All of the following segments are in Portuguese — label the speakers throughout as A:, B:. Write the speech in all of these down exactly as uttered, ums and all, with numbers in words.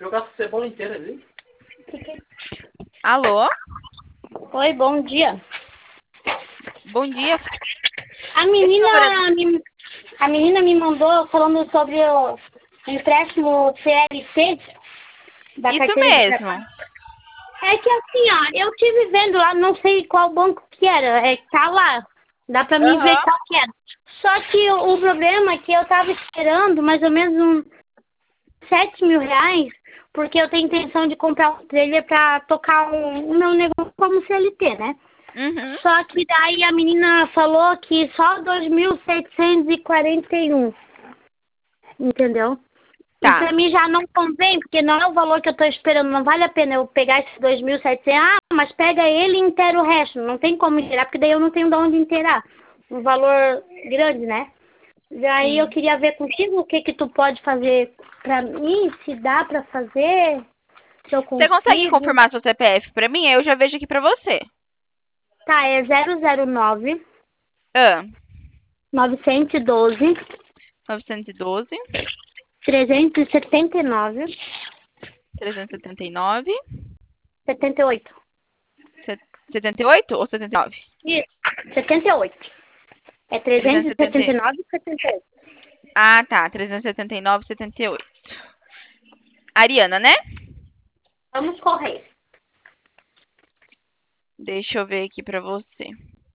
A: Jogar a cebola inteira ali.
B: Alô?
C: Oi, bom dia.
B: Bom dia.
C: A menina, me, a menina me mandou falando sobre o empréstimo C L T da
B: Isso
C: carteira de
B: mesmo.
C: trabalho. É que assim, ó, eu tive vendo lá, não sei qual banco que era, é, tá lá, dá pra mim ver
B: Aham.
C: qual que era. Só que o, o problema é que eu tava esperando mais ou menos uns sete mil reais, porque eu tenho intenção de comprar um trailer pra tocar um- o meu negócio como C L T, né?
B: Uhum.
C: Só que daí a menina falou que só dois mil setecentos e quarenta e um, entendeu? E
B: Tá.
C: pra mim já não convém, porque não é o valor que eu tô esperando, não vale a pena eu pegar esses dois mil e setecentos. Ah, mas pega ele e inteira o resto, não tem como inteirar, porque daí eu não tenho de onde inteirar. Um valor grande, né? Daí eu
B: Sim.
C: queria ver contigo o que que tu pode fazer pra mim, se dá pra fazer, se eu
B: Você consegue
C: consigo.
B: confirmar seu C P F pra mim? Eu já vejo aqui pra você.
C: Tá, é zero zero nove,
B: Ah,
C: novecentos e doze,
B: novecentos e doze,
C: trezentos e setenta e nove,
B: trezentos e setenta e nove,
C: setenta e oito.
B: se- setenta e oito ou setenta e nove?
C: Isso, setenta e oito. É trezentos
B: trezentos e
C: e
B: setenta
C: setenta
B: e
C: e
B: oito.
C: nove e setenta e oito.
B: Ah, tá. trezentos e setenta e nove, setenta e oito. Ariana, né?
C: Vamos correr.
B: Deixa eu ver aqui pra você.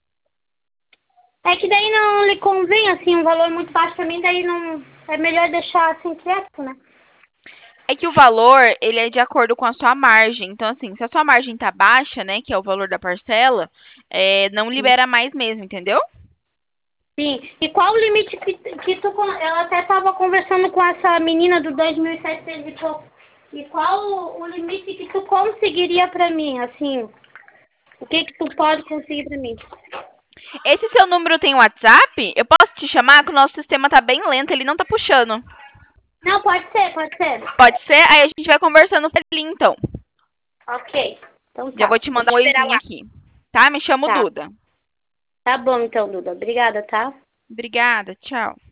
C: É que daí não lhe convém, assim, um valor muito baixo pra mim, daí não... É melhor deixar assim quieto, né?
B: É que o valor, ele é de acordo com a sua margem. Então, assim, se a sua margem tá baixa, né, que é o valor da parcela, é, não libera mais mesmo, entendeu?
C: Sim. E qual o limite que, que tu... con- Ela até tava conversando com essa menina do dois mil e setecentos e pouco. E qual o, o limite que tu conseguiria pra mim, assim? O que que tu pode conseguir pra mim?
B: Esse seu número tem WhatsApp? Eu posso te chamar que o nosso sistema tá bem lento, ele não tá puxando.
C: Não, pode ser, pode ser.
B: Pode ser? Aí a gente vai conversando por ali, então.
C: Ok. Então
B: Já
C: tá.
B: vou te
C: Vou te
B: mandar um
C: esperar
B: oizinho
C: lá.
B: aqui. Tá? Me chamo
C: Tá.
B: Duda.
C: Tá bom então, Duda. Obrigada, tá?
B: Obrigada, tchau.